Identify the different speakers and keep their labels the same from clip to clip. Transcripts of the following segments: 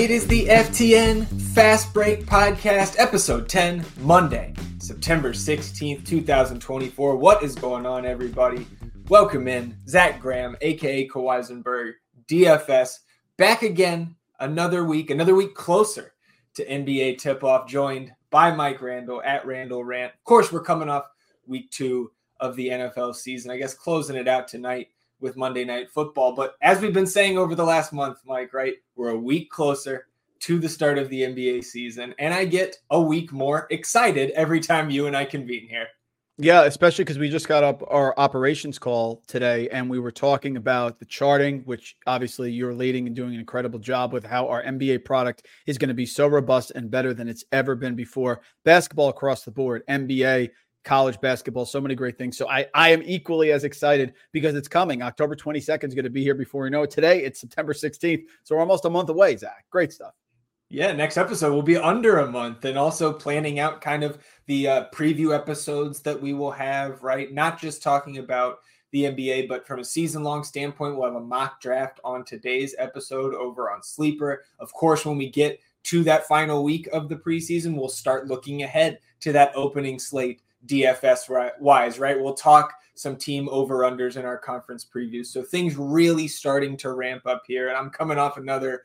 Speaker 1: It is the FTN Fast Break Podcast, episode 10, Monday, September 16th, 2024. What is going on, everybody? Welcome in. Zach Graham, a.k.a. Kawaisenberg, DFS, back again another week closer to NBA tip-off, joined by Mike Randall at Randall Rant. Of course, we're coming off week 2 of the NFL season, I guess closing it out tonight with Monday Night Football. But as we've been saying over the last month, Mike, right, we're a week closer to the start of the NBA season, and I get a week more excited every time you and I convene here.
Speaker 2: Yeah, especially because we just got up our operations call today, and we were talking about the charting, which obviously you're leading and doing an incredible job with, how our NBA product is going to be so robust and better than it's ever been before. Basketball across the board, NBA, college basketball, so many great things. So I am equally as excited because it's coming. October 22nd is going to be here before we know it. Today, it's September 16th. So we're almost a month away, Zach. Great stuff.
Speaker 1: Yeah, next episode will be under a month, and also planning out kind of the preview episodes that we will have, right? Not just talking about the NBA, but from a season-long standpoint, we'll have a mock draft on today's episode over on Sleeper. Of course, when we get to that final week of the preseason, we'll start looking ahead to that opening slate DFS-wise, right? We'll talk some team over-unders in our conference previews. So things really starting to ramp up here, and I'm coming off another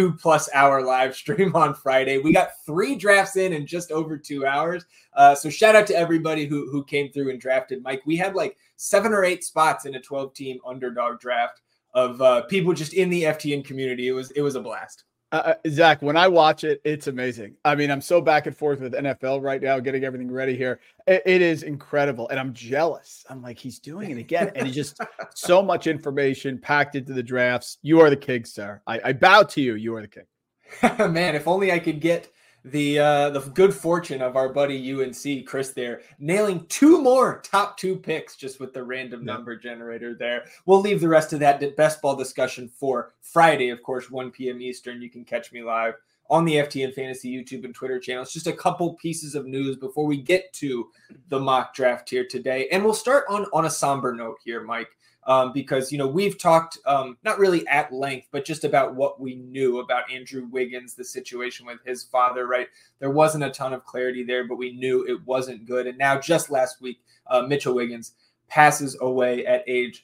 Speaker 1: 2+ hour live stream on Friday. We got 3 drafts in just over 2 hours. So shout out to everybody who came through and drafted. Mike, we had like 7 or 8 spots in a 12-team underdog draft of people just in the FTN community. It was a blast.
Speaker 2: Zach, when I watch it, it's amazing. I mean, I'm so back and forth with NFL right now, getting everything ready here. It is incredible. And I'm jealous. I'm like, he's doing it again. And he's just so much information packed into the drafts. You are the king, sir. I bow to you. You are the king.
Speaker 1: Man, if only I could get the good fortune of our buddy UNC Chris there nailing 2 more top 2 picks just with the random number generator there. We'll leave the rest of that best ball discussion for Friday, of course, 1 p.m. Eastern. You can catch me live on the FTN Fantasy YouTube and Twitter channels. Just a couple pieces of news before we get to the mock draft here today, and we'll start on a somber note here, Mike. Because, we've talked not really at length, but just about what we knew about Andrew Wiggins, the situation with his father, right? There wasn't a ton of clarity there, but we knew it wasn't good. And now just last week, Mitchell Wiggins passes away at age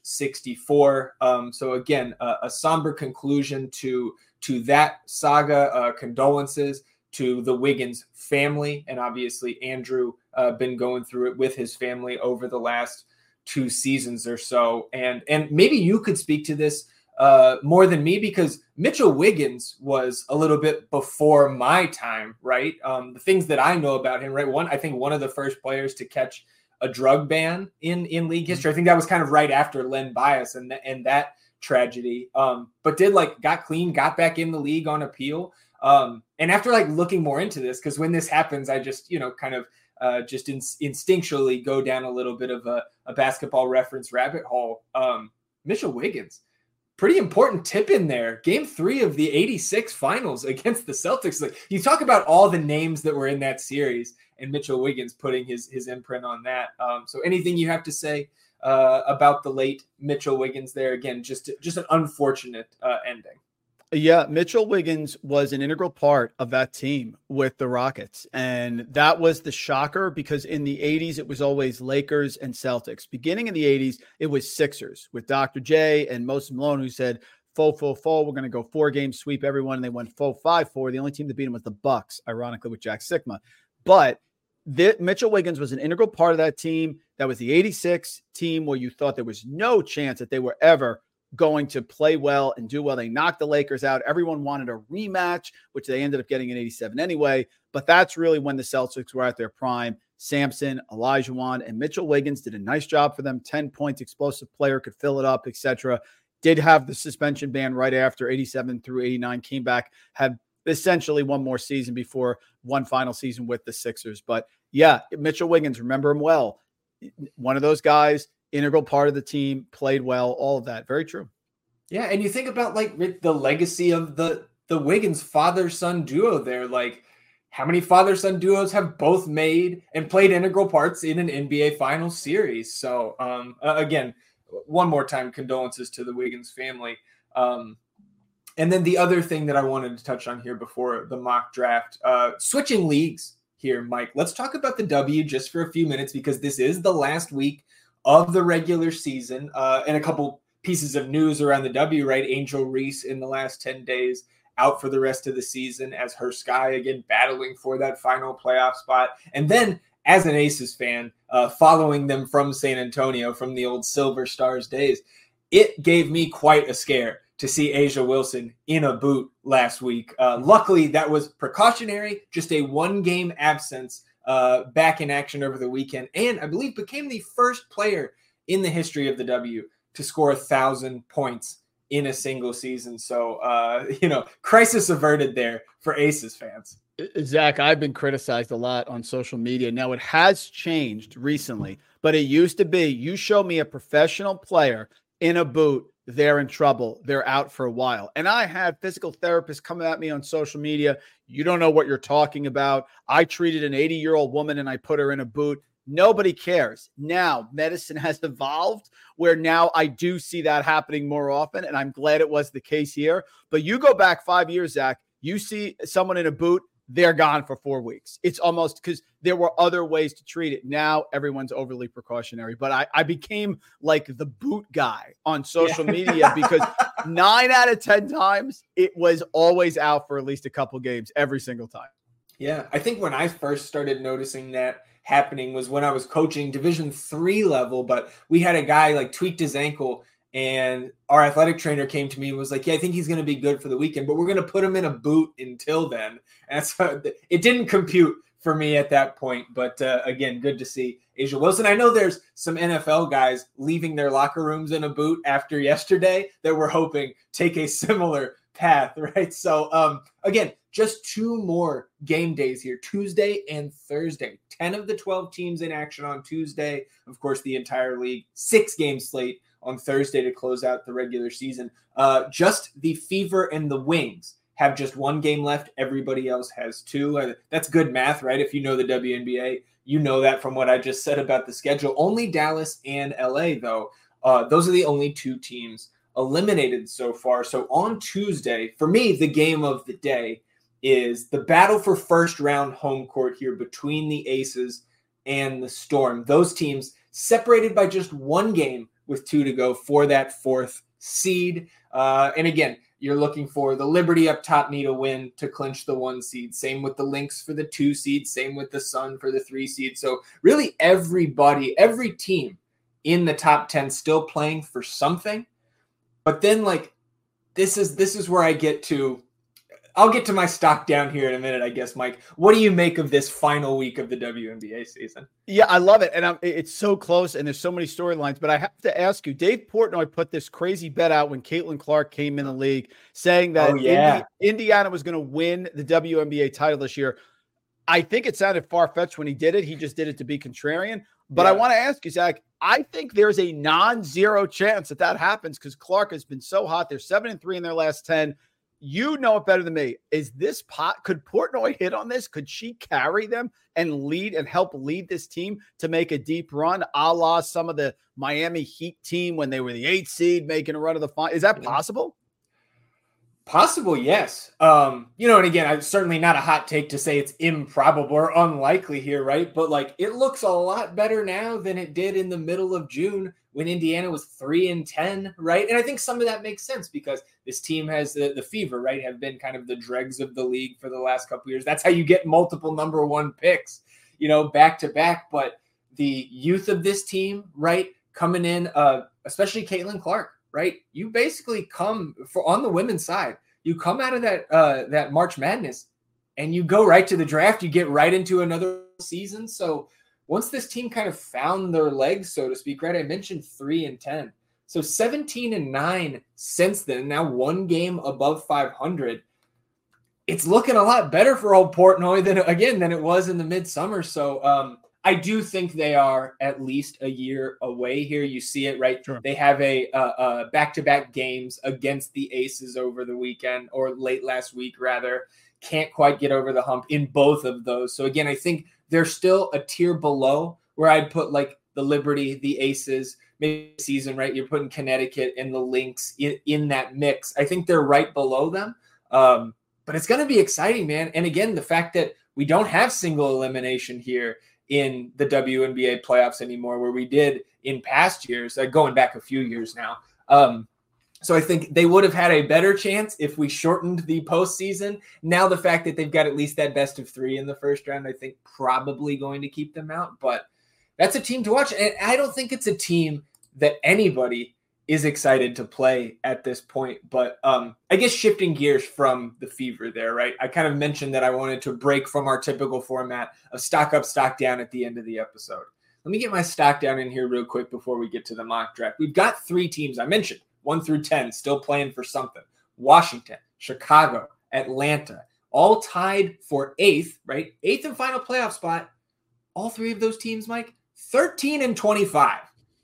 Speaker 1: 64. So again, a somber conclusion to that saga. Condolences to the Wiggins family. And obviously Andrew been going through it with his family over the last 2 seasons or so. And maybe you could speak to this more than me, because Mitchell Wiggins was a little bit before my time, right? The things that I know about him, right? I think one of the first players to catch a drug ban in league history. I think that was kind of right after Len Bias and that tragedy. But got clean, got back in the league on appeal. And after looking more into this, because when this happens, I just, just instinctually go down a little bit of a basketball reference rabbit hole. Mitchell Wiggins, pretty important tip in there. Game 3 of the 86 finals against the Celtics. You talk about all the names that were in that series and Mitchell Wiggins putting his imprint on that. So anything you have to say about the late Mitchell Wiggins there? Again, just an unfortunate ending.
Speaker 2: Yeah, Mitchell Wiggins was an integral part of that team with the Rockets. And that was the shocker, because in the 80s, it was always Lakers and Celtics. Beginning in the 80s, it was Sixers with Dr. J and Moses Malone, who said, we're going to go 4 games, sweep everyone. And they went 5-4. The only team that beat them was the Bucks, ironically, with Jack Sikma. But Mitchell Wiggins was an integral part of that team. That was the 86 team where you thought there was no chance that they were ever going to play well and do well. They knocked the Lakers out. Everyone wanted a rematch, which they ended up getting in 87 anyway. But that's really when the Celtics were at their prime. Sampson, Olajuwon, and Mitchell Wiggins did a nice job for them. 10 points, explosive player, could fill it up, etc. Did have the suspension ban right after 87 through 89, came back, had essentially one more season before one final season with the Sixers. But yeah, Mitchell Wiggins, remember him well. One of those guys, integral part of the team, played well, all of that. Very true.
Speaker 1: Yeah, and you think about the legacy of the Wiggins father-son duo there. How many father-son duos have both made and played integral parts in an NBA Finals series? So again, one more time, condolences to the Wiggins family. And then the other thing that I wanted to touch on here before the mock draft, switching leagues here, Mike. Let's talk about the W just for a few minutes, because this is the last week of the regular season, and a couple pieces of news around the W, right? Angel Reese in the last 10 days out for the rest of the season, as her Sky again battling for that final playoff spot. And then as an Aces fan, following them from San Antonio, from the old Silver Stars days, it gave me quite a scare to see A'ja Wilson in a boot last week. Luckily, that was precautionary, just a one-game absence, back in action over the weekend, and I believe became the first player in the history of the W to score 1,000 points in a single season. So, crisis averted there for Aces fans.
Speaker 2: Zach, I've been criticized a lot on social media. Now, it has changed recently, but it used to be you show me a professional player in a boot, they're in trouble. They're out for a while. And I had physical therapists coming at me on social media. You don't know what you're talking about. I treated an 80-year-old woman and I put her in a boot. Nobody cares. Now, medicine has evolved where now I do see that happening more often, and I'm glad it was the case here. But you go back 5 years, Zach, you see someone in a boot, they're gone for 4 weeks. It's almost because there were other ways to treat it. Now everyone's overly precautionary. But I became like the boot guy on social media because 9 out of 10 times it was always out for at least a couple games every single time.
Speaker 1: Yeah, I think when I first started noticing that happening was when I was coaching Division III level, but we had a guy like tweaked his ankle, and our athletic trainer came to me and was like, yeah, I think he's going to be good for the weekend, but we're going to put him in a boot until then. And so it didn't compute for me at that point. But again, good to see A'ja Wilson. I know there's some NFL guys leaving their locker rooms in a boot after yesterday that we're hoping take a similar path, right? So again, just 2 more game days here, Tuesday and Thursday. 10 of the 12 teams in action on Tuesday. Of course, the entire league, 6-game slate on Thursday to close out the regular season. Just the Fever and the Wings have just 1 game left. Everybody else has 2. That's good math, right? If you know the WNBA, you know that from what I just said about the schedule. Only Dallas and LA, though. Those are the only 2 teams eliminated so far. So on Tuesday, for me, the game of the day is the battle for first round home court here between the Aces and the Storm. Those teams separated by just 1 game with 2 to go for that 4th seed. And again, you're looking for the Liberty up top need a win to clinch the 1 seed. Same with the Lynx for the 2 seed. Same with the Sun for the 3 seed. So really everybody, every team in the top 10 still playing for something. But then this is where I'll get to my stock down here in a minute, I guess, Mike. What do you make of this final week of the WNBA season?
Speaker 2: Yeah, I love it. And it's so close, and there's so many storylines. But I have to ask you, Dave Portnoy put this crazy bet out when Caitlin Clark came in the league, saying that Indiana was going to win the WNBA title this year. I think it sounded far-fetched when he did it. He just did it to be contrarian. But I want to ask you, Zach, I think there's a non-zero chance that happens because Clark has been so hot. They're 7-3 in their last 10. You know it better than me. Is this could Portnoy hit on this? Could she carry them and help lead this team to make a deep run, a la some of the Miami Heat team when they were the 8th seed making a run of the final? Is that possible?
Speaker 1: Possible, yes. And again, it's certainly not a hot take to say it's improbable or unlikely here, right? But it looks a lot better now than it did in the middle of June when Indiana was 3-10, right? And I think some of that makes sense because this team has the Fever, right? Have been kind of the dregs of the league for the last couple of years. That's how you get multiple number 1 picks, back to back. But the youth of this team, right, coming in, especially Caitlin Clark, right? You basically come on the women's side. You come out of that March Madness and you go right to the draft. You get right into another season. So once this team kind of found their legs, so to speak, right? I mentioned 3-10. So 17-9 since then, now 1 game above 500. It's looking a lot better for old Portnoy than it was in the midsummer. So I do think they are at least a year away here. You see it, right? Sure. They have a back-to-back games against the Aces over the weekend, or late last week, rather. Can't quite get over the hump in both of those. So again, I think they're still a tier below where I'd put the Liberty, the Aces, maybe season, right? You're putting Connecticut and the Lynx in that mix. I think they're right below them. But it's going to be exciting, man. And again, the fact that we don't have single elimination here in the WNBA playoffs anymore, where we did in past years, going back a few years now. So I think they would have had a better chance if we shortened the postseason. Now the fact that they've got at least that best of 3 in the first round, I think probably going to keep them out. But that's a team to watch. And I don't think it's a team that anybody is excited to play at this point. But I guess shifting gears from the Fever there, right? I kind of mentioned that I wanted to break from our typical format of stock up, stock down at the end of the episode. Let me get my stock down in here real quick before we get to the mock draft. We've got 3 teams I mentioned, 1 through 10, still playing for something. Washington, Chicago, Atlanta, all tied for 8th, right? 8th and final playoff spot. All 3 of those teams, Mike, 13 and 25.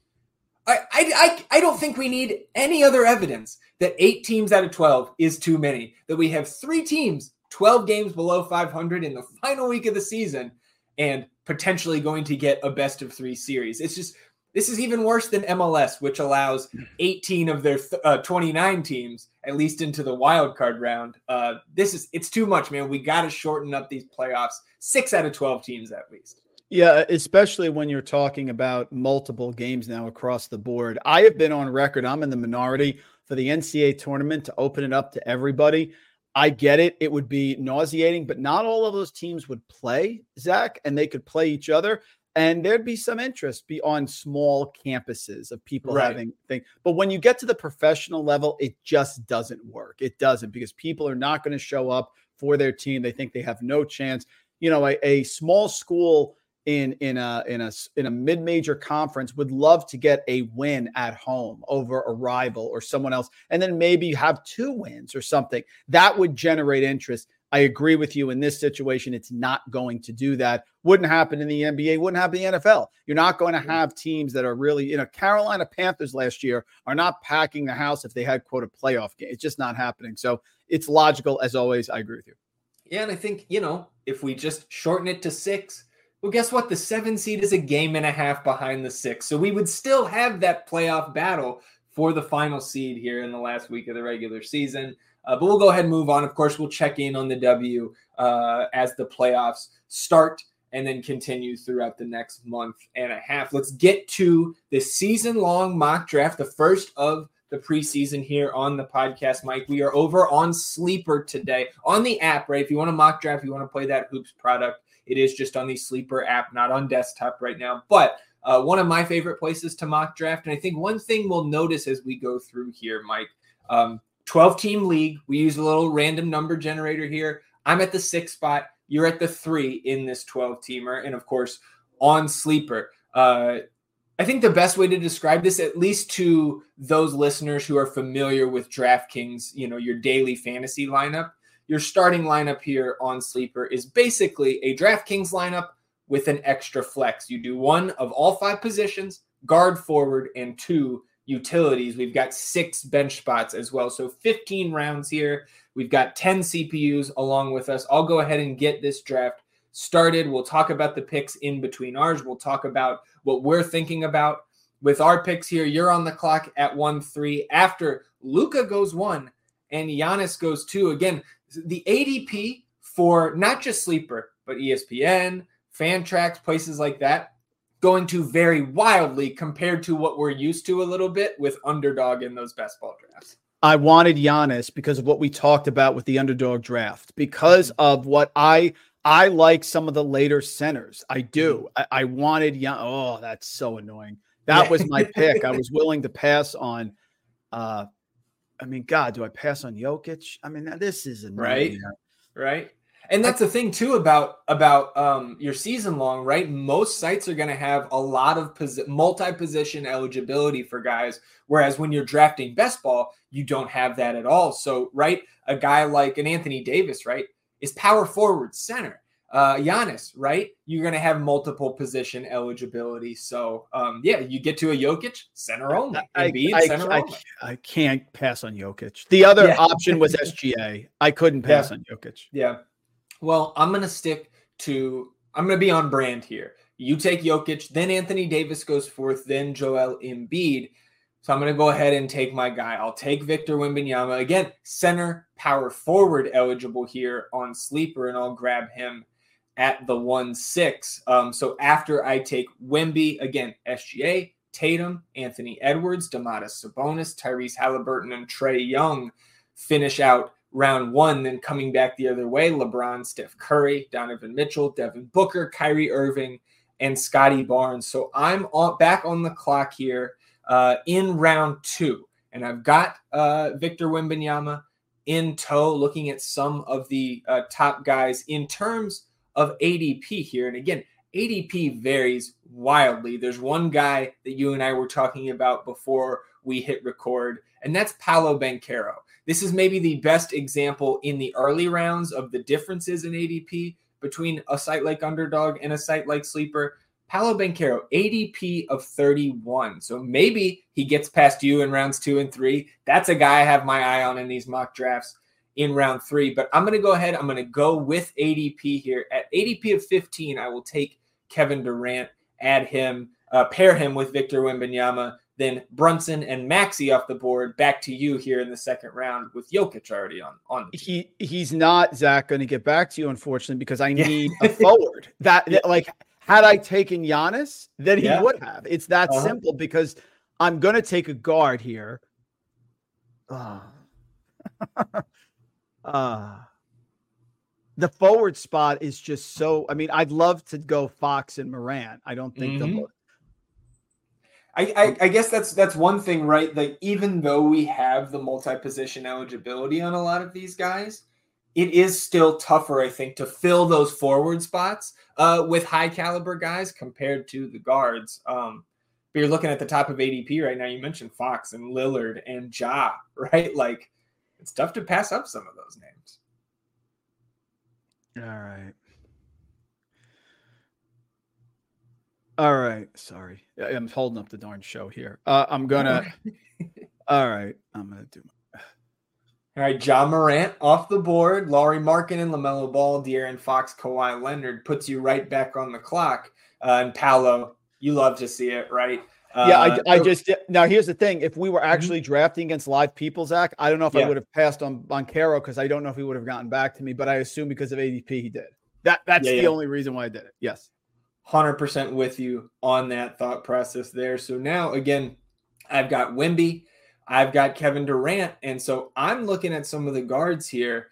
Speaker 1: I don't think we need any other evidence that 8 teams out of 12 is too many, that we have 3 teams, 12 games below 500 in the final week of the season and potentially going to get a best of 3 series. It's just, this is even worse than MLS, which allows 18 of their 29 teams, at least into the wild card round. It's too much, man. We got to shorten up these playoffs, 6 out of 12 teams at least.
Speaker 2: Yeah, especially when you're talking about multiple games now across the board. I have been on record. I'm in the minority for the NCAA tournament to open it up to everybody. I get it. It would be nauseating, but not all of those teams would play, Zach, and they could play each other. And there'd be some interest on small campuses of people having things. But when you get to the professional level, it just doesn't work. It doesn't, because people are not going to show up for their team. They think they have no chance. You know, a small school in a mid-major conference would love to get a win at home over a rival or someone else, and then maybe have 2 wins or something. That would generate interest. I agree with you in this situation. It's not going to do that. Wouldn't happen in the NBA, wouldn't happen in the NFL. You're not going to have teams that are really, Carolina Panthers last year are not packing the house if they had, quote, a playoff game. It's just not happening. So it's logical. As always, I agree with you.
Speaker 1: Yeah, and I think, if we just shorten it to 6, well, guess what? The 7 seed is a game and a half behind the 6. So we would still have that playoff battle for the final seed here in the last week of the regular season. But we'll go ahead and move on. Of course, we'll check in on the W as the playoffs start and then continue throughout the next month and a half. Let's get to the season-long mock draft, the first of the preseason here on the podcast, Mike. We are over on Sleeper today, on the app, right? If you want to mock draft, you want to play that Hoops product, it is just on the Sleeper app, not on desktop right now. But one of my favorite places to mock draft, and I think one thing we'll notice as we go through here, Mike, 12-team league. We use a little random number generator here. I'm at the 6 spot. You're at the 3 in this 12-teamer. And, of course, on Sleeper. I think the best way to describe this, at least to those listeners who are familiar with DraftKings, your daily fantasy lineup, your starting lineup here on Sleeper is basically a DraftKings lineup with an extra flex. You do one of all 5 positions, guard, forward, and 2 utilities. We've got 6 bench spots as well. So 15 rounds here. We've got 10 CPUs along with us. I'll go ahead and get this draft started. We'll talk about the picks in between ours. We'll talk about what we're thinking about with our picks here. You're on the clock at 1-3 after Luka goes 1 and Giannis goes 2. Again, the ADP for not just Sleeper, but ESPN, Fantrax, places like that, going to vary wildly compared to what we're used to a little bit with Underdog in those best ball drafts.
Speaker 2: I wanted Giannis because of what we talked about with the Underdog draft, because of what I like some of the later centers. I do. I wanted Giannis. Oh, that's so annoying. That was my pick. I was willing to pass on. God, do I pass on Jokic? This is annoying.
Speaker 1: Right. And that's the thing too about your season long, right? Most sites are going to have a lot of multi-position eligibility for guys, whereas when you're drafting best ball, you don't have that at all. So, right, a guy like an Anthony Davis, right, is power forward, center. Giannis, right, you're going to have multiple position eligibility. So, you get to a Jokic, center only. Center only.
Speaker 2: I can't pass on Jokic. The other option was SGA. I couldn't pass on Jokic.
Speaker 1: Yeah. Well, I'm going to be on brand here. You take Jokic, then Anthony Davis goes fourth, then Joel Embiid. So I'm going to go ahead and take my guy. I'll take Victor Wembanyama. Again, center, power forward eligible here on Sleeper, and I'll grab him at the 1-6. So after I take Wemby, again, SGA, Tatum, Anthony Edwards, Domantas Sabonis, Tyrese Halliburton, and Trae Young finish out round one. Then coming back the other way, LeBron, Steph Curry, Donovan Mitchell, Devin Booker, Kyrie Irving, and Scotty Barnes. So I'm back on the clock here in round two. And I've got Victor Wembanyama in tow, looking at some of the top guys in terms of ADP here. And again, ADP varies wildly. There's one guy that you and I were talking about before we hit record, and that's Paolo Banchero. This is maybe the best example in the early rounds of the differences in ADP between a site like Underdog and a site like Sleeper. Paolo Banchero, ADP of 31. So maybe he gets past you in rounds 2 and 3. That's a guy I have my eye on in these mock drafts in round 3. But I'm going to go ahead. I'm going to go with ADP here. At ADP of 15, I will take Kevin Durant, add him, pair him with Victor Wembanyama, then Brunson and Maxey off the board. Back to you here in the second round with Jokic already on the team.
Speaker 2: He's not, Zach, going to get back to you, unfortunately, because I need a forward. Like, had I taken Giannis, then he would have. It's that simple, because I'm going to take a guard here. The forward spot is just so, I mean, I'd love to go Fox and Morant. I don't think
Speaker 1: I guess that's one thing, right? Like, even though we have the multi-position eligibility on a lot of these guys, it is still tougher, I think, to fill those forward spots with high caliber guys compared to the guards. But you're looking at the top of ADP right now. You mentioned Fox and Lillard and Ja, right? Like, it's tough to pass up some of those names.
Speaker 2: All right. Sorry. I'm holding up the darn show here. I'm going to. All right. I'm going to do
Speaker 1: All right, Ja Morant off the board. Lauri Markkanen, LaMelo Ball, De'Aaron Fox, Kawhi Leonard puts you right back on the clock. And Paolo, you love to see it, right?
Speaker 2: I just now here's the thing. If we were actually drafting against live people, Zach, I don't know if I would have passed on Banchero, because I don't know if he would have gotten back to me, but I assume because of ADP he did. That's the only reason why I did it. Yes.
Speaker 1: 100% with you on that thought process there. So now, again, I've got Wemby, I've got Kevin Durant, and so I'm looking at some of the guards here.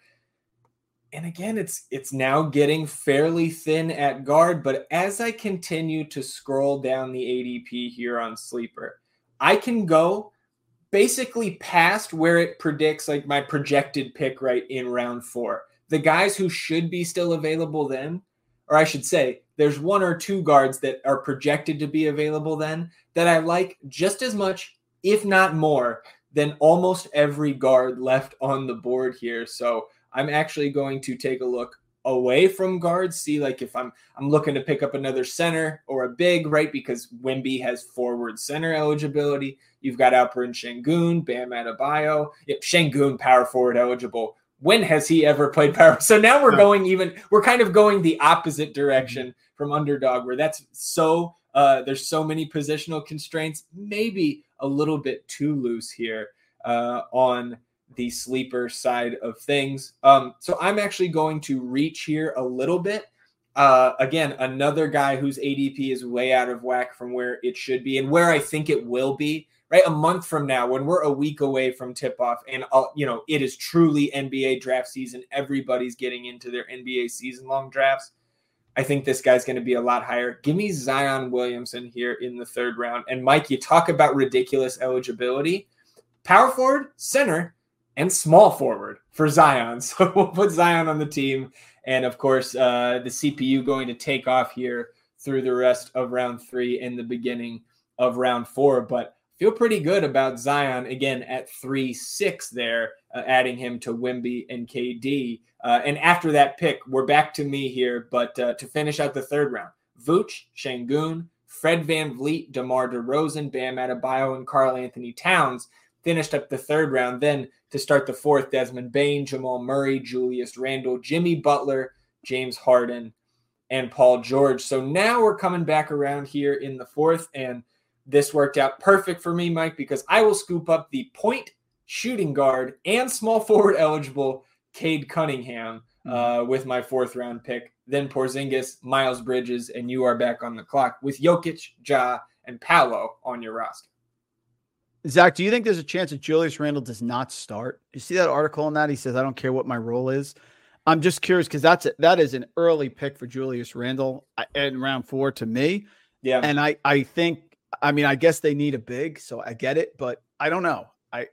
Speaker 1: And again, it's now getting fairly thin at guard, but as I continue to scroll down the ADP here on Sleeper, I can go basically past where it predicts, like, my projected pick right in round 4. The guys who should be still available then, or I should say, there's 1 or 2 guards that are projected to be available then that I like just as much, if not more, than almost every guard left on the board here. So I'm actually going to take a look away from guards, see, like, if I'm looking to pick up another center or a big, right? Because Wemby has forward center eligibility. You've got Alperen Sengun, Bam Adebayo. Yep, Sengun power forward eligible. When has he ever played power? So now we're kind of going the opposite direction from Underdog, where that's so there's so many positional constraints, maybe a little bit too loose here on the Sleeper side of things. So I'm actually going to reach here a little bit. Again, another guy whose ADP is way out of whack from where it should be and where I think it will be, right? A month from now, when we're a week away from tip-off and, it is truly NBA draft season, everybody's getting into their NBA season-long drafts, I think this guy's going to be a lot higher. Give me Zion Williamson here in the 3rd round. And Mike, you talk about ridiculous eligibility. Power forward, center, and small forward for Zion. So we'll put Zion on the team. And of course, the CPU going to take off here through the rest of round 3 and the beginning of round 4. But feel pretty good about Zion, again, at 3-6 there, adding him to Wemby and KD. And after that pick, we're back to me here. But to finish out the 3rd round, Vooch, Sengun, Fred VanVleet, DeMar DeRozan, Bam Adebayo, and Karl Anthony Towns finished up the 3rd round. Then to start the 4th, Desmond Bane, Jamal Murray, Julius Randle, Jimmy Butler, James Harden, and Paul George. So now we're coming back around here in the fourth, and this worked out perfect for me, Mike, because I will scoop up the point shooting guard and small forward eligible Cade Cunningham with my fourth round pick. Then Porzingis, Miles Bridges, and you are back on the clock with Jokic, Ja, and Paolo on your roster.
Speaker 2: Zach, do you think there's a chance that Julius Randle does not start? You see that article on that? He says, I don't care what my role is. I'm just curious because that is an early pick for Julius Randle in round 4 to me.
Speaker 1: Yeah.
Speaker 2: And I think, I guess they need a big, so I get it, but I don't know.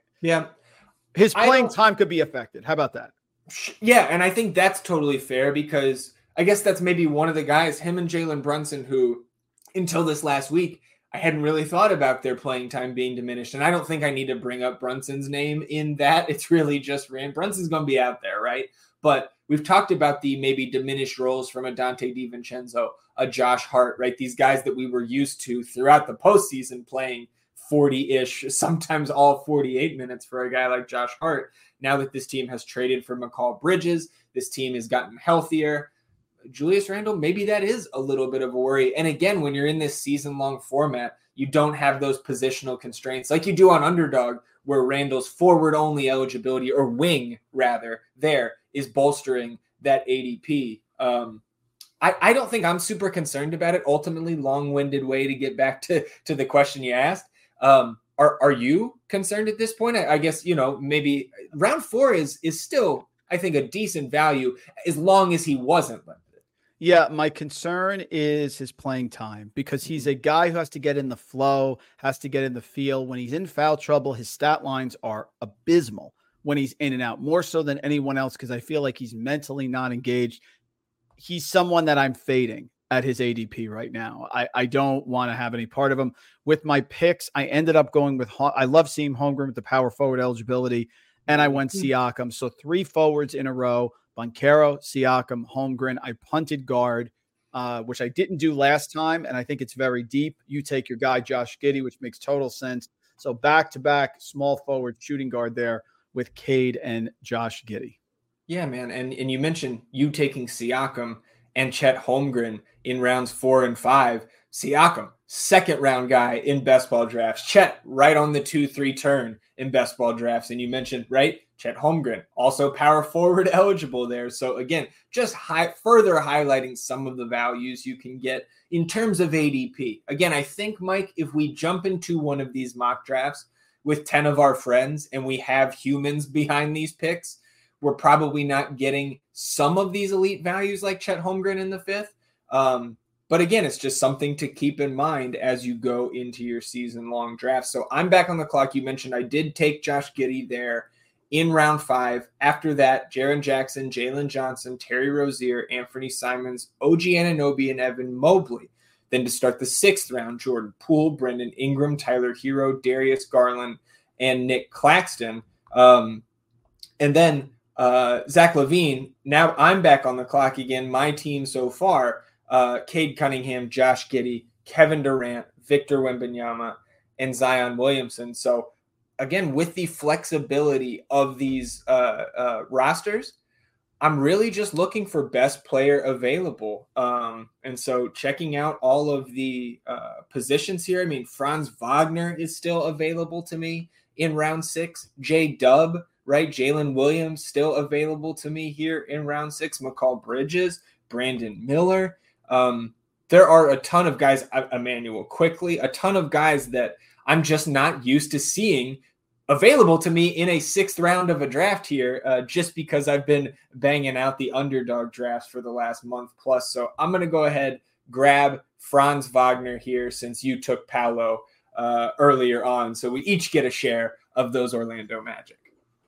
Speaker 2: His playing time could be affected. How about that?
Speaker 1: Yeah, and I think that's totally fair because I guess that's maybe one of the guys, him and Jalen Brunson, who until this last week, I hadn't really thought about their playing time being diminished. And I don't think I need to bring up Brunson's name in that. It's really just Brunson's going to be out there, right? But we've talked about the maybe diminished roles from a Dante DiVincenzo, a Josh Hart, right? These guys that we were used to throughout the postseason playing 40-ish, sometimes all 48 minutes for a guy like Josh Hart. Now that this team has traded for Mikal Bridges, this team has gotten healthier. Julius Randle, maybe that is a little bit of a worry. And again, when you're in this season-long format, you don't have those positional constraints like you do on Underdog, where Randle's forward-only eligibility, or wing, rather, there is bolstering that ADP. I don't think I'm super concerned about it. Ultimately, long-winded way to get back to the question you asked. Are you concerned at this point? I guess, maybe round 4 is still, I think, a decent value as long as he wasn't limited.
Speaker 2: Yeah, my concern is his playing time because he's a guy who has to get in the flow, has to get in the feel. When he's in foul trouble, his stat lines are abysmal when he's in and out, more so than anyone else because I feel like he's mentally not engaged. He's someone that I'm fading at his ADP right now. I don't want to have any part of him. With my picks, I ended up going with I love seeing Holmgren with the power forward eligibility, and I went Siakam. So 3 forwards in a row. Banchero, Siakam, Holmgren. I punted guard, which I didn't do last time, and I think it's very deep. You take your guy, Josh Giddey, which makes total sense. So back-to-back small forward shooting guard there with Cade and Josh Giddey.
Speaker 1: Yeah, man. And you mentioned you taking Siakam and Chet Holmgren in rounds 4 and 5. Siakam, second-round guy in best ball drafts. Chet right on the 2-3 turn in best ball drafts. And you mentioned, right, Chet Holmgren, also power forward eligible there. So again, just further highlighting some of the values you can get in terms of ADP. Again, I think, Mike, if we jump into one of these mock drafts with 10 of our friends and we have humans behind these picks, we're probably not getting some of these elite values like Chet Holmgren in the 5th. But again, it's just something to keep in mind as you go into your season-long draft. So I'm back on the clock. You mentioned I did take Josh Giddey there in round 5. After that, Jaren Jackson, Jalen Johnson, Terry Rozier, Anthony Simons, OG Anunoby, and Evan Mobley. Then to start the 6th round, Jordan Poole, Brendan Ingram, Tyler Hero, Darius Garland, and Nick Claxton. And then Zach LaVine. Now I'm back on the clock again. My team so far, Cade Cunningham, Josh Giddey, Kevin Durant, Victor Wembanyama, and Zion Williamson. So again, with the flexibility of these rosters, I'm really just looking for best player available. And so checking out all of the positions here. I mean, Franz Wagner is still available to me in round 6. J-Dub, right? Jalen Williams still available to me here in round 6. Mikal Bridges, Brandon Miller. There are a ton of guys, Emmanuel Quickly, a ton of guys that I'm just not used to seeing available to me in a 6th round of a draft here, just because I've been banging out the underdog drafts for the last month plus. So I'm going to go ahead, grab Franz Wagner here since you took Paolo earlier on. So we each get a share of those Orlando Magic.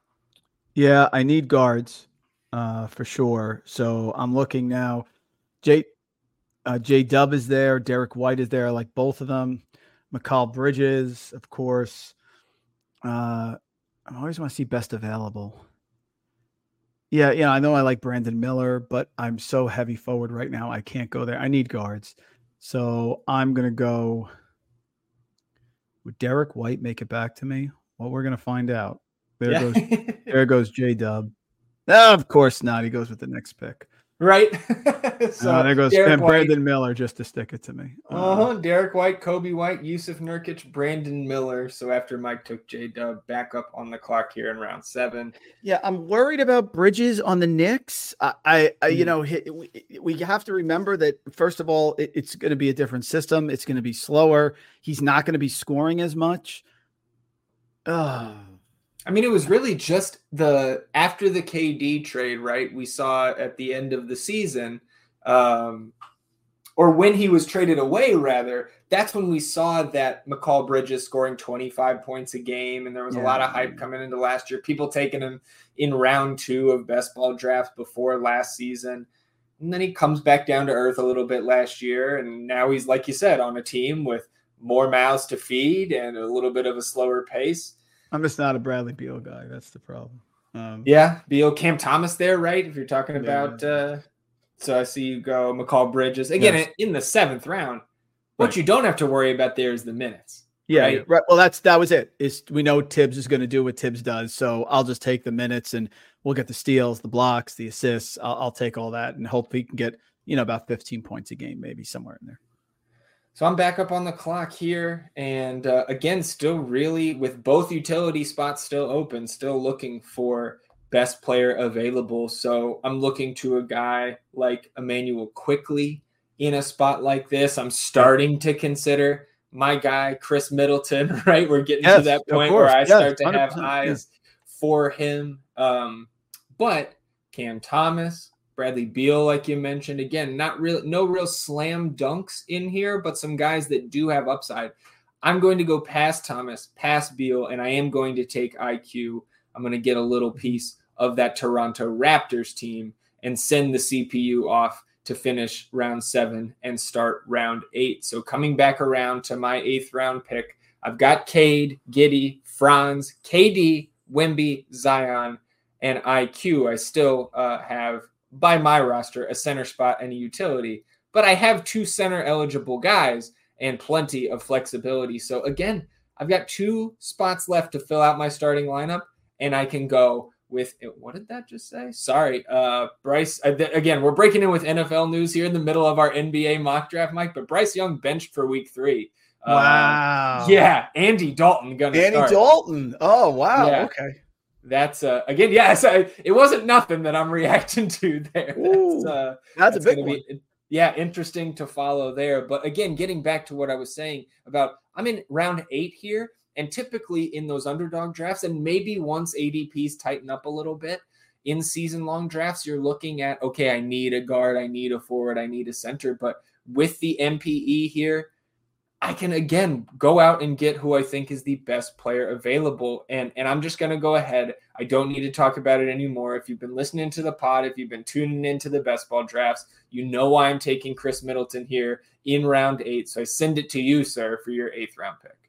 Speaker 2: Yeah, I need guards for sure. So I'm looking now. J-Dub is there. Derek White is there. I like both of them. Mikal Bridges, of course. I always want to see best available. Yeah, I know I like Brandon Miller, but I'm so heavy forward right now. I can't go there. I need guards. So I'm going to go. Would Derek White make it back to me? Well, we're going to find out. There goes J-Dub. No, of course not. He goes with the next pick.
Speaker 1: right? So
Speaker 2: there goes
Speaker 1: Derek White,
Speaker 2: Brandon Miller just to stick it to me.
Speaker 1: Derek White, Kobe White, Yusuf Nurkic, Brandon Miller. So after Mike took J-Dub, back up on the clock here in round 7.
Speaker 2: Yeah, I'm worried about Bridges on the Knicks. We have to remember that, first of all, it's going to be a different system. It's going to be slower. He's not going to be scoring as much.
Speaker 1: I mean, it was really just after the KD trade, right? We saw at the end of the season, or when he was traded away, rather, that's when we saw that Mikal Bridges scoring 25 points a game, and there was a lot of hype coming into last year. People taking him in round 2 of best ball drafts before last season. And then he comes back down to earth a little bit last year, and now he's, like you said, on a team with more mouths to feed and a little bit of a slower pace.
Speaker 2: I'm just not a Bradley Beal guy. That's the problem.
Speaker 1: Beal, Cam Thomas there, right? If you're talking about so I see you go Mikal Bridges. Again, in the 7th round, what you don't have to worry about there is the minutes.
Speaker 2: Yeah, right. Well, that was it. We know Tibbs is going to do what Tibbs does, so I'll just take the minutes and we'll get the steals, the blocks, the assists. I'll take all that and hope he can get, about 15 points a game, maybe somewhere in there.
Speaker 1: So I'm back up on the clock here, and again, still really with both utility spots still open, still looking for best player available. So I'm looking to a guy like Emmanuel Quickley in a spot like this. I'm starting to consider my guy, Chris Middleton, right? We're getting to that point where I start to have eyes for him. But Cam Thomas, Bradley Beal, like you mentioned, again, no real slam dunks in here, but some guys that do have upside. I'm going to go past Thomas, past Beal, and I am going to take IQ. I'm going to get a little piece of that Toronto Raptors team and send the CPU off to finish round 7 and start round 8. So coming back around to my 8th round pick, I've got Cade, Giddey, Franz, KD, Wemby, Zion, and IQ. I still have, by my roster, a center spot and a utility, but I have 2 center eligible guys and plenty of flexibility. So again, I've got 2 spots left to fill out my starting lineup, and I can go with, what did that just say? Sorry, Bryce. Again, we're breaking in with NFL news here in the middle of our NBA mock draft, Mike, but Bryce Young benched for week 3.
Speaker 2: Wow.
Speaker 1: Yeah, Andy Dalton going to start.
Speaker 2: Andy Dalton. Oh, wow.
Speaker 1: Yeah.
Speaker 2: Okay.
Speaker 1: That's again, it wasn't nothing that I'm reacting to there.
Speaker 2: That's a big one.
Speaker 1: Interesting to follow there. But again, getting back to what I was saying about, I'm in round 8 here, and typically in those underdog drafts, and maybe once ADPs tighten up a little bit in season long drafts, you're looking at, okay, I need a guard, I need a forward, I need a center. But with the MPE here, I can, again, go out and get who I think is the best player available. And I'm just going to go ahead. I don't need to talk about it anymore. If you've been listening to the pod, if you've been tuning into the best ball drafts, you know why I'm taking Chris Middleton here in round 8. So I send it to you, sir, for your 8th round pick.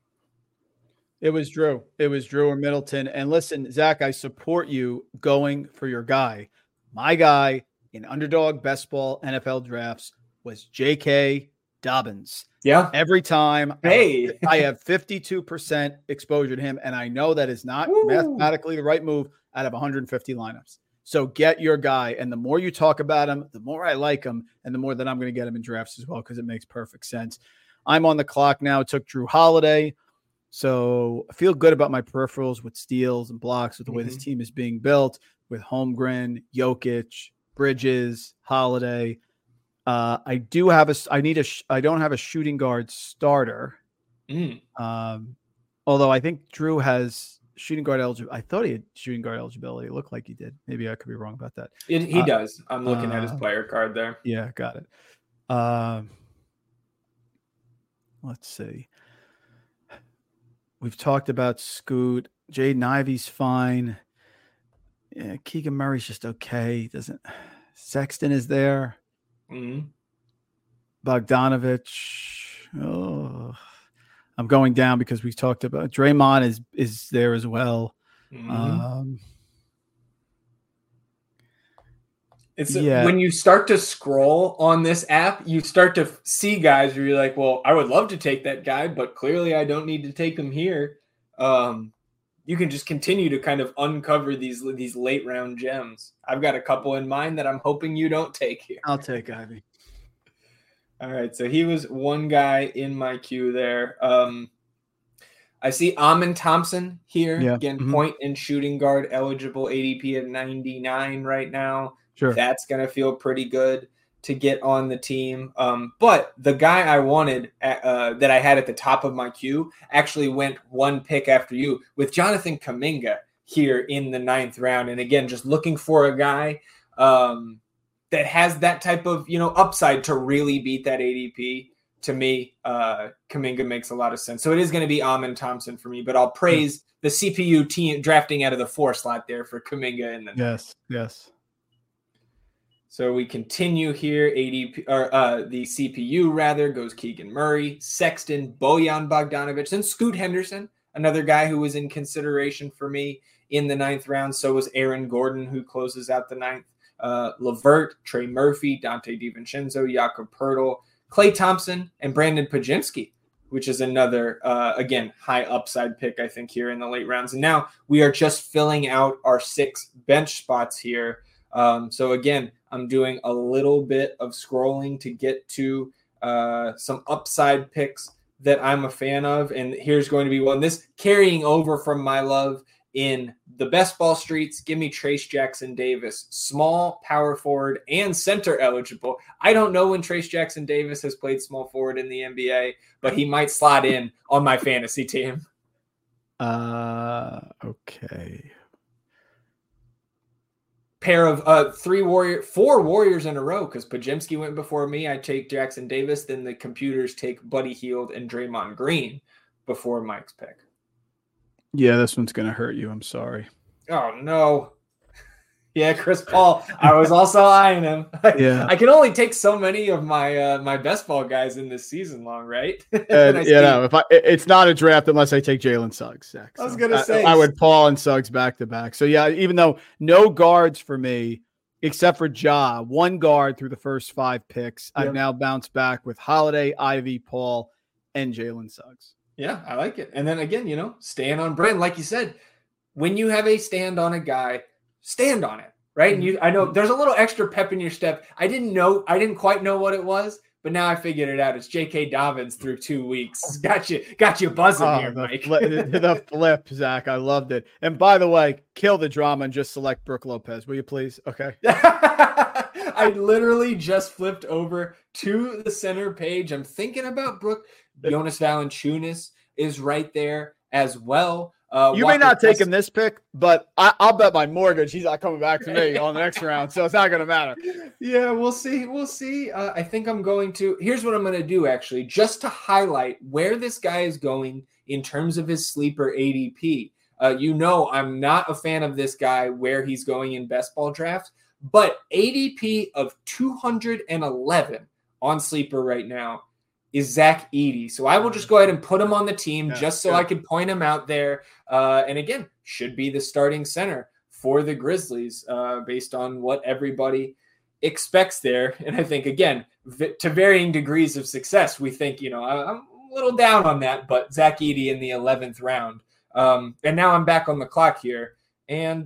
Speaker 2: It was Drew or Middleton. And listen, Zach, I support you going for your guy. My guy in underdog best ball NFL drafts was J.K. Dobbins.
Speaker 1: Yeah.
Speaker 2: Every time
Speaker 1: I
Speaker 2: have 52% exposure to him, and I know that is not mathematically the right move out of 150 lineups. So get your guy, and the more you talk about him, the more I like him, and the more that I'm going to get him in drafts as well, because it makes perfect sense. I'm on the clock now. Took Drew Holiday. So I feel good about my peripherals with steals and blocks with the way this team is being built with Holmgren, Jokic, Bridges, Holiday. I don't have a shooting guard starter. Although I think Drew has shooting guard eligibility. I thought he had shooting guard eligibility. It looked like he did. Maybe I could be wrong about that.
Speaker 1: He does. I'm looking at his player card there.
Speaker 2: Yeah, got it. Let's see. We've talked about Scoot. Jaden Ivey's fine. Yeah, Keegan Murray's just okay. Sexton is there. Bogdanovich. Oh, I'm going down because we talked about Draymond is there as well.
Speaker 1: When you start to scroll on this app, you start to see guys where you're like, well, I would love to take that guy, but clearly I don't need to take him here. you can just continue to kind of uncover these late round gems. I've got a couple in mind that I'm hoping you don't take here.
Speaker 2: I'll take Ivy.
Speaker 1: All right, so he was one guy in my queue there. I see Amen Thompson here.
Speaker 2: Yeah.
Speaker 1: Again, point and shooting guard eligible, ADP of 99 right now.
Speaker 2: Sure.
Speaker 1: That's going to feel pretty good to get on the team. But the guy I wanted that I had at the top of my queue actually went one pick after you with Jonathan Kuminga here in the 9th round. And again, just looking for a guy that has that type of, upside to really beat that ADP. To me, Kuminga makes a lot of sense. So it is going to be Amen Thompson for me, but I'll praise the CPU team drafting out of the 4 slot there for Kuminga in the 9th.
Speaker 2: Yes.
Speaker 1: So we continue here. ADP or the CPU rather goes Keegan Murray, Sexton, Bojan Bogdanovic, and Scoot Henderson, another guy who was in consideration for me in the 9th round. So was Aaron Gordon, who closes out the 9th. LeVert, Trey Murphy, Dante DiVincenzo, Jakob Poeltl, Klay Thompson, and Brandon Podziemski, which is another, again, high upside pick, I think, here in the late rounds. And now we are just filling out our 6 bench spots here. So again, I'm doing a little bit of scrolling to get to some upside picks that I'm a fan of. And here's going to be one. This carrying over from my love in the best ball streets. Give me Trayce Jackson-Davis, small, power forward, and center eligible. I don't know when Trayce Jackson-Davis has played small forward in the NBA, but he might slot in on my fantasy team.
Speaker 2: Okay.
Speaker 1: Pair of 4 Warriors in a row, because Podziemski went before me. I take Jackson Davis, then the computers take Buddy Hield and Draymond Green before Mike's pick.
Speaker 2: Yeah, this one's gonna hurt you. I'm sorry.
Speaker 1: Oh no. Yeah, Chris Paul. I was also eyeing him.
Speaker 2: Yeah,
Speaker 1: I can only take so many of my my best ball guys in this season long, right?
Speaker 2: It's not a draft unless I take Jalen Suggs. Zach,
Speaker 1: I was gonna say
Speaker 2: I would Paul and Suggs back to back. So yeah, even though no guards for me except for Ja, one guard through the first 5 picks, I've now bounced back with Holiday, Ivy, Paul, and Jalen Suggs.
Speaker 1: Yeah, I like it. And then again, staying on brand, like you said, when you have a stand on a guy, stand on it, right? And I know there's a little extra pep in your step. I didn't quite know what it was, but now I figured it out. It's J.K. Dobbins through 2 weeks. Got you buzzing here, Mike.
Speaker 2: The flip, Zach. I loved it. And by the way, kill the drama and just select Brooke Lopez, will you please? Okay.
Speaker 1: I literally just flipped over to the center page. I'm thinking about Brooke. Jonas Valanciunas is right there as well.
Speaker 2: You may not take him this pick, but I'll bet my mortgage he's not coming back to me on the next round, so it's not going to matter.
Speaker 1: Yeah, we'll see. We'll see. I think I'm going to – here's what I'm going to do, actually, just to highlight where this guy is going in terms of his sleeper ADP. I'm not a fan of this guy where he's going in best ball drafts, but ADP of 211 on sleeper right now is Zach Edey. So I will just go ahead and put him on the team I could point him out there. And again, should be the starting center for the Grizzlies based on what everybody expects there. And I think, again, to varying degrees of success, we think, I'm a little down on that, but Zach Edey in the 11th round. And now I'm back on the clock here. And,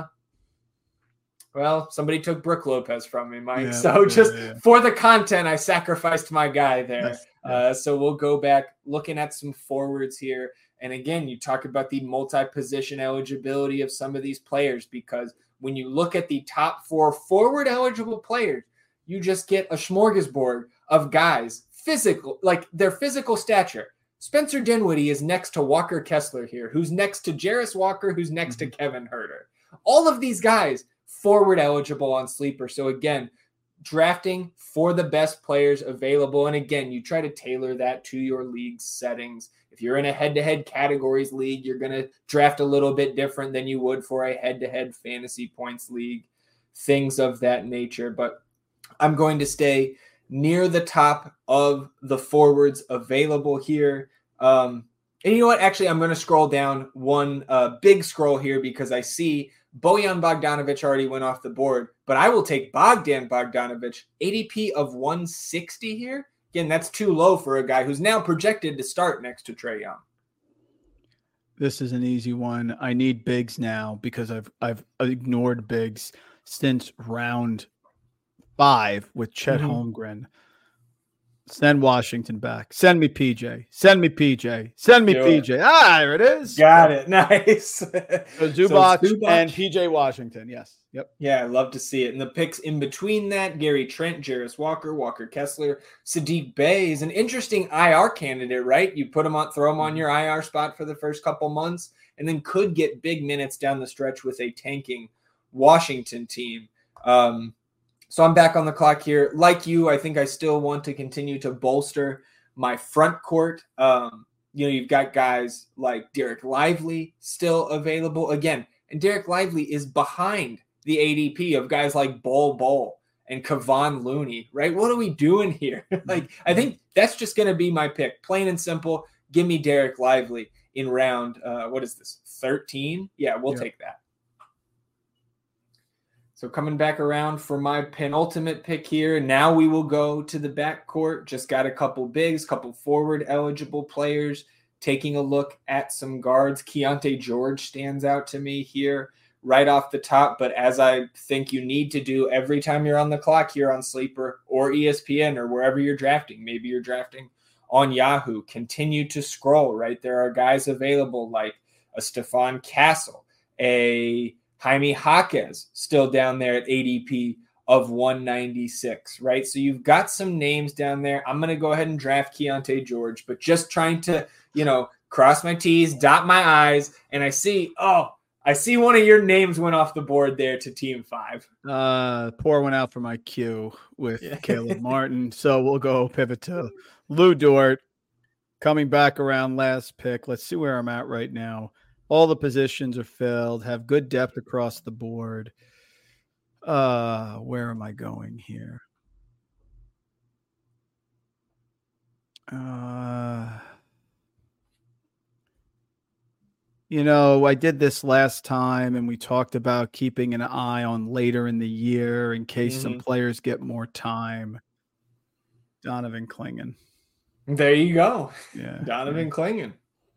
Speaker 1: somebody took Brooke Lopez from me, Mike. For the content, I sacrificed my guy there. So we'll go back looking at some forwards here. And again, you talk about the multi-position eligibility of some of these players, because when you look at the top 4 forward eligible players, you just get a smorgasbord of guys, physical, like their physical stature. Spencer Dinwiddie is next to Walker Kessler here, who's next to Jarris Walker, who's next to Kevin Huerter. All of these guys forward eligible on sleeper. So again, drafting for the best players available. And again, you try to tailor that to your league settings. If you're in a head-to-head categories league, you're going to draft a little bit different than you would for a head-to-head fantasy points league, things of that nature. But I'm going to stay near the top of the forwards available here. And you know what? Actually, I'm going to scroll down one big scroll here because I see Bojan Bogdanovic already went off the board, but I will take Bogdan Bogdanovic, ADP of 160 here. Again, that's too low for a guy who's now projected to start next to Trae Young.
Speaker 2: This is an easy one. I need bigs now because I've ignored bigs since round 5 with Chet Holmgren. Send Washington back. Send me PJ. Send me PJ. Send me PJ. There it is.
Speaker 1: Got it. Nice.
Speaker 2: So Zubac and PJ Washington. Yes. Yep.
Speaker 1: Yeah, I love to see it. And the picks in between that, Gary Trent, Jarris Walker, Walker Kessler, Saddiq Bey is an interesting IR candidate, right? You put him on, throw him on your IR spot for the first couple months, and then could get big minutes down the stretch with a tanking Washington team. So I'm back on the clock here. Like you, I think I still want to continue to bolster my front court. You've got guys like Derek Lively still available again, and Derek Lively is behind the ADP of guys like Bol and Kevon Looney, right? What are we doing here? I think that's just going to be my pick, plain and simple. Give me Derek Lively in round, 13? Yeah, we'll take that. So coming back around for my penultimate pick here. Now we will go to the backcourt. Just got a couple bigs, couple forward eligible players. Taking a look at some guards. Keontae George stands out to me here right off the top. But as I think you need to do every time you're on the clock here on Sleeper or ESPN or wherever you're drafting, maybe you're drafting on Yahoo, continue to scroll, right? There are guys available like a Stephon Castle, a Jaime Jaquez still down there at ADP of 196, right? So you've got some names down there. I'm going to go ahead and draft Keontae George, but just trying to, cross my T's, dot my I's, and I see one of your names went off the board there to Team 5.
Speaker 2: Pour one out for my Q with Caleb Martin. So we'll go pivot to Lou Dort coming back around last pick. Let's see where I'm at right now. All the positions are filled, have good depth across the board. Where am I going here? I did this last time, and we talked about keeping an eye on later in the year in case some players get more time. Donovan Clingan.
Speaker 1: There you go.
Speaker 2: Yeah,
Speaker 1: Donovan Clingan.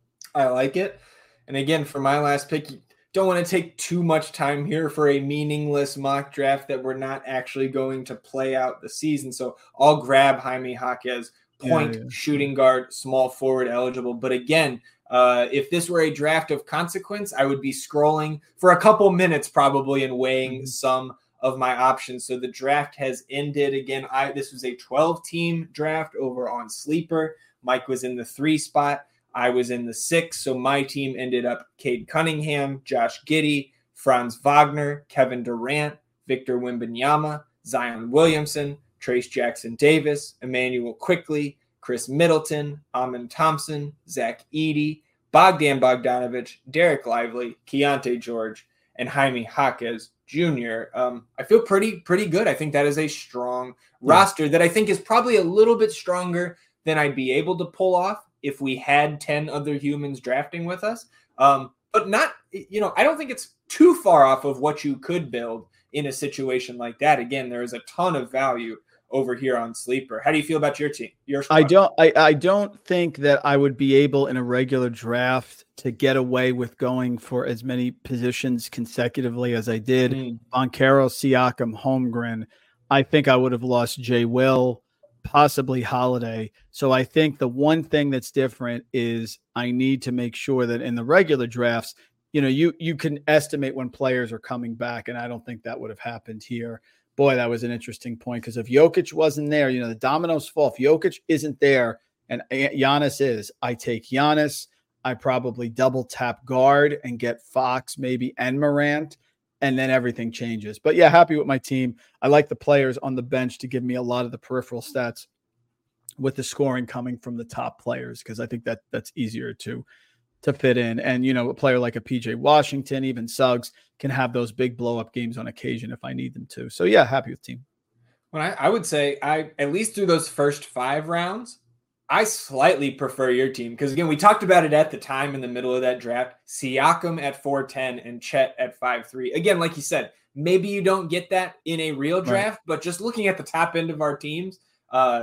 Speaker 1: I like it. And again, for my last pick, you don't want to take too much time here for a meaningless mock draft that we're not actually going to play out the season. So I'll grab Jaime Jaquez, shooting guard, small forward eligible. But again, if this were a draft of consequence, I would be scrolling for a couple minutes probably and weighing some of my options. So the draft has ended. Again, this was a 12-team draft over on Sleeper. Mike was in the 3 spot. I was in the 6, so my team ended up Cade Cunningham, Josh Giddey, Franz Wagner, Kevin Durant, Victor Wembanyama, Zion Williamson, Trace Jackson Davis, Emmanuel Quickley, Chris Middleton, Amen Thompson, Zach Edey, Bogdan Bogdanovic, Derek Lively, Keontae George, and Jaime Jaquez Jr. I feel pretty good. I think that is a strong roster that I think is probably a little bit stronger than I'd be able to pull off if we had 10 other humans drafting with us. But not, I don't think it's too far off of what you could build in a situation like that. Again, there is a ton of value over here on Sleeper. How do you feel about your team? Your squad?
Speaker 2: I don't think that I would be able in a regular draft to get away with going for as many positions consecutively as I did. Banchero, Siakam, Holmgren. I think I would have lost Jay Will, possibly Holiday. So I think the one thing that's different is I need to make sure that in the regular drafts, you can estimate when players are coming back. And I don't think that would have happened here. Boy, that was an interesting point because if Jokic wasn't there, the dominoes fall. If Jokic isn't there and Giannis is, I take Giannis. I probably double tap guard and get Fox maybe and Morant, and then everything changes. But yeah, happy with my team. I like the players on the bench to give me a lot of the peripheral stats with the scoring coming from the top players because I think that's easier to fit in. And, a player like a PJ Washington, even Suggs, can have those big blow-up games on occasion if I need them to. So, yeah, happy with team.
Speaker 1: Well, I would say at least through those first 5 rounds, I slightly prefer your team because, again, we talked about it at the time in the middle of that draft. Siakam at 4'10 and Chet at 5'3. Again, like you said, maybe you don't get that in a real draft, but just looking at the top end of our teams,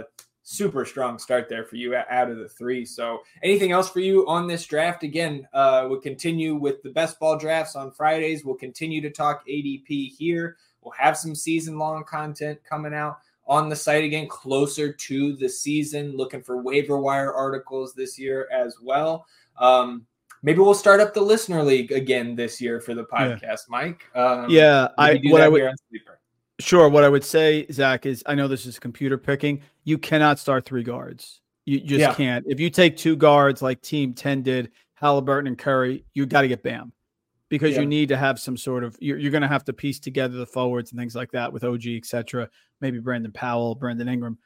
Speaker 1: super strong start there for you out of the 3. So anything else for you on this draft? Again, we'll continue with the best ball drafts on Fridays. We'll continue to talk ADP here. We'll have some season-long content coming out on the site again, closer to the season, looking for waiver wire articles this year as well. Maybe we'll start up the listener league again this year for the podcast, Mike.
Speaker 2: Sure. What I would say, Zach, is I know this is computer picking. You cannot start 3 guards. You just can't. If you take 2 guards like Team 10 did, Halliburton and Curry, you got to get Bam, because you need to have some sort of, you're going to have to piece together the forwards and things like that with OG, et cetera. Maybe Brandon Powell, Brandon Ingram.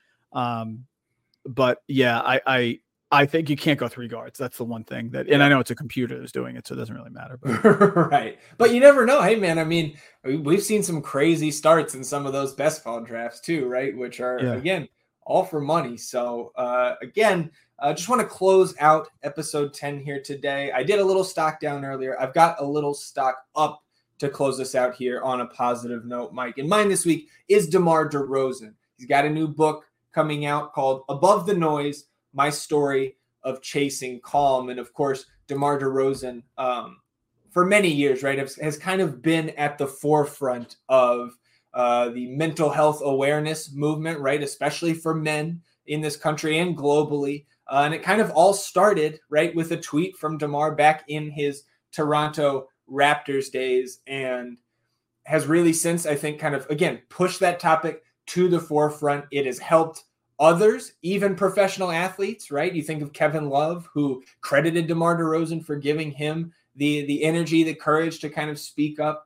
Speaker 2: But yeah, I think you can't go 3 guards. That's the one thing and I know it's a computer that's doing it, so it doesn't really matter. But.
Speaker 1: Right. But you never know. Hey, man, I mean, we've seen some crazy starts in some of those best ball drafts too, right? Which are, again, all for money. So, again, just want to close out episode 10 here today. I did a little stock down earlier. I've got a little stock up to close us out here on a positive note, Mike. And mine this week is DeMar DeRozan. He's got a new book coming out called Above the Noise, My Story of Chasing Calm. And of course, DeMar DeRozan, for many years, right, has kind of been at the forefront of the mental health awareness movement, right, especially for men in this country and globally. And it kind of all started, right, with a tweet from DeMar back in his Toronto Raptors days, and has really since, I think, kind of, again, pushed that topic to the forefront. It has helped others, even professional athletes, right? You think of Kevin Love, who credited DeMar DeRozan for giving him the energy, the courage to kind of speak up.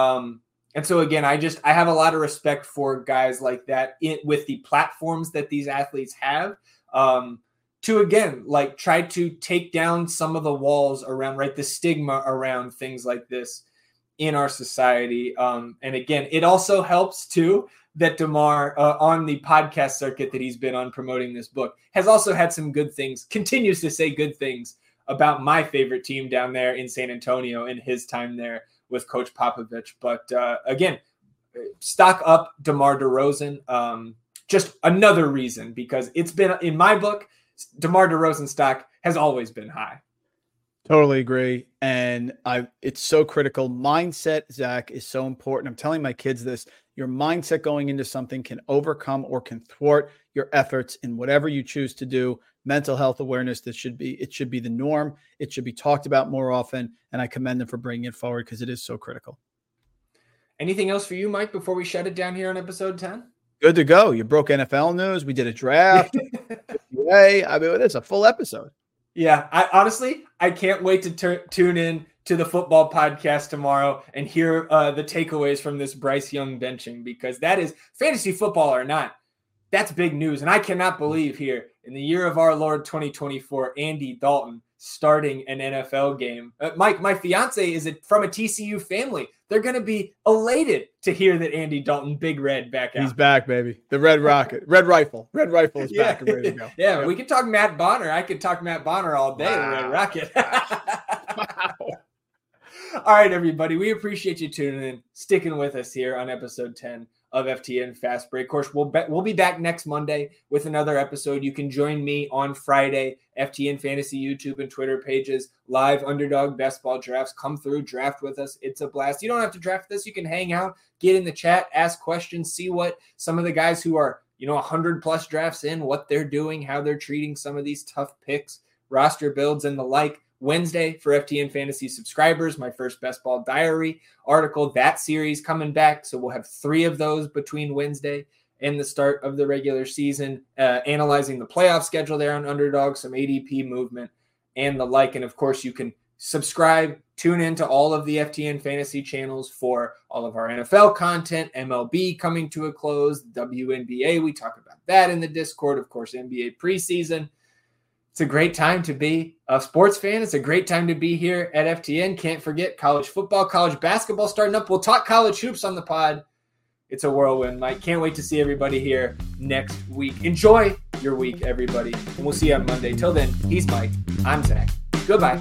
Speaker 1: And so again, I have a lot of respect for guys like that with the platforms that these athletes have, to again, like, try to take down some of the walls around, right, the stigma around things like this in our society. And again, it also helps too that DeMar, on the podcast circuit that he's been on promoting this book, has also had some good things, continues to say good things about my favorite team down there in San Antonio in his time there with Coach Popovich. But again, stock up DeMar DeRozan. Just another reason, because it's been, in my book, DeMar DeRozan stock has always been high.
Speaker 2: Totally agree. And it's so critical. Mindset, Zach, is so important. I'm telling my kids this. Your mindset going into something can overcome or can thwart your efforts in whatever you choose to do. Mental health awareness, it should be the norm. It should be talked about more often. And I commend them for bringing it forward, because it is so critical.
Speaker 1: Anything else for you, Mike, before we shut it down here on episode 10?
Speaker 2: Good to go. You broke NFL news. We did a draft. I mean, it's a full episode.
Speaker 1: Yeah, I can't wait to tune in to the football podcast tomorrow and hear the takeaways from this Bryce Young benching, because that is, fantasy football or not, that's big news. And I cannot believe here in the year of our Lord 2024, Andy Dalton starting an NFL game. Mike, my fiance is from a TCU family. They're going to be elated to hear that Andy Dalton, Big Red, back out.
Speaker 2: He's back, baby. The Red Rocket. Red Rifle is back and ready to go.
Speaker 1: Yeah, yep. We can talk Matt Bonner. I could talk Matt Bonner all day, wow. The Red Rocket. Wow. All right, everybody. We appreciate you tuning in, sticking with us here on episode 10 of FTN Fast Break. Of course, we'll be back next Monday with another episode. You can join me on Friday, FTN Fantasy YouTube and Twitter pages, live underdog best ball drafts. Come through, draft with us. It's a blast. You don't have to draft this. You can hang out, get in the chat, ask questions, see what some of the guys who are, 100+ drafts in, what they're doing, how they're treating some of these tough picks, roster builds, and the like. Wednesday for FTN Fantasy subscribers, my first Best Ball Diary article, that series coming back. So we'll have 3 of those between Wednesday and the start of the regular season, analyzing the playoff schedule there on Underdog, some ADP movement and the like. And of course, you can subscribe, tune into all of the FTN Fantasy channels for all of our NFL content, MLB coming to a close, WNBA, we talk about that in the Discord, of course, NBA preseason. It's a great time to be a sports fan. It's a great time to be here at FTN. Can't forget college football, college basketball starting up. We'll talk college hoops on the pod. It's a whirlwind, Mike. Can't wait to see everybody here next week. Enjoy your week, everybody. And we'll see you on Monday. Till then, he's Mike. I'm Zach. Goodbye.